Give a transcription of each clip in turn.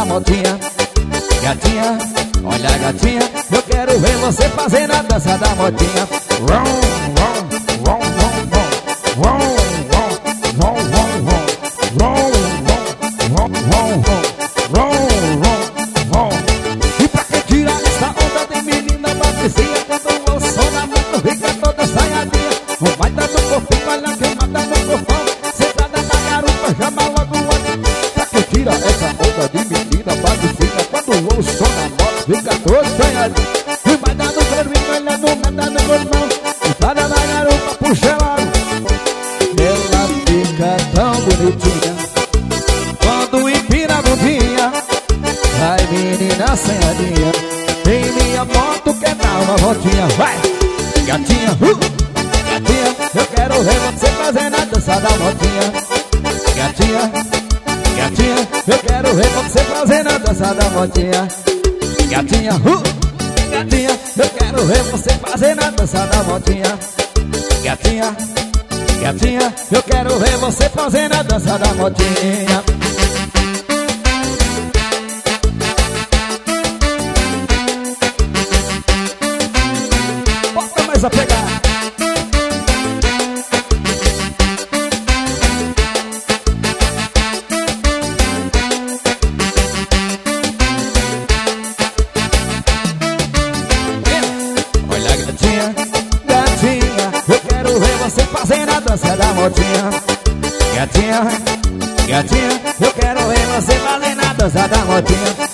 da motinha. Gatinha, olha gatinha, eu quero ver você fazendo a dança da motinha. E pra quem tira essa onda de menina patricinha, quando o som na moto fica toda saiadinha. Não vai dando corpinho, olha quem mata no corpão. Sentada na garupa, chama logo o outro. Pra quem tira essa onda de menina patricinha, quando o som na moto fica toda saiadinha. E vai dando corpinho, olha no mata no corpão. Sentada na garupa, puxa logo. Ela fica tão bonitinha quando empina a bundinha. Vai menina assanhadinha, em minha moto quer dar uma voltinha. Vai, gatinha, gatinha, eu quero ver você fazendo a dança da motinha. Gatinha, gatinha, eu quero ver você fazendo a dança da motinha. Gatinha, gatinha, eu quero ver você fazendo a dança da motinha. Gatinha, gatinha, eu quero ver você fazendo a dança da motinha. Bota mais a pegar. Olha gatinha, gatinha, eu quero ver você fazendo a dança da motinha. Gatinha, gatinha, eu quero ver você fazendo a dança da motinha.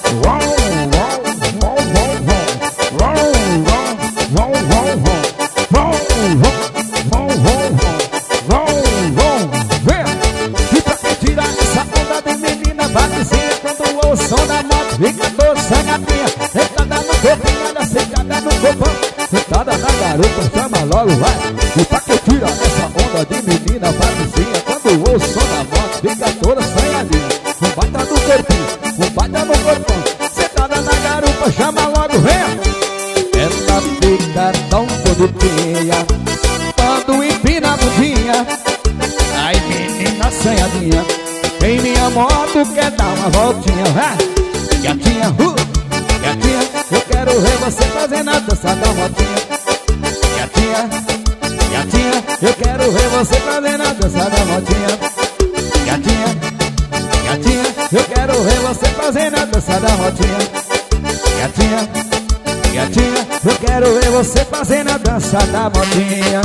E pra quem tira essa onda de menina patricinha, quando o som da moto fica toda sangadinha. Sentada no corpinho, olha sentada no corpão. Sentada na garupa, chama logo, vai. E pra quem tira essa onda de menina patricinha, quando o som da moto fica toda sangadinha. Um baita no corpinho, um baita no corpão. Sentada na garupa, chama logo, vem. Ela fica tão bonitinha quando empina a bundinha. Ai menina assanhadinha, em minha moto quer dar uma voltinha. Vai, gatinha, gatinha, eu quero ver você fazendo a dança da motinha. Gatinha, gatinha, eu quero ver você fazendo a dança da motinha. Gatinha, gatinha, eu quero ver você fazendo a dança da motinha. Gatinha, gatinha, eu quero ver você fazendo a dança da motinha.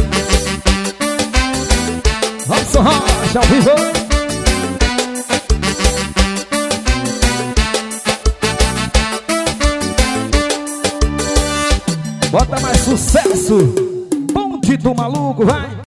Robson Rocha ao vivo. Bota mais sucesso. Bonde do maluco, vai.